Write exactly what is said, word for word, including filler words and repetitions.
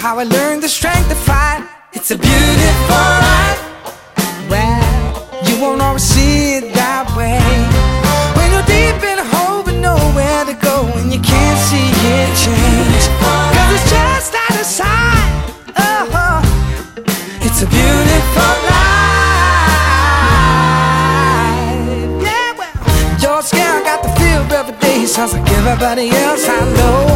how I learned the strength to fight. It's a beautiful life. Well, you won't always see it that way. When you're deep in a hole but nowhere to go, and you can't see it change, 'cause it's just out of sight. Oh, it's a beautiful life. Yeah, well, you're scared, got the feel every day. Sounds like everybody else I know.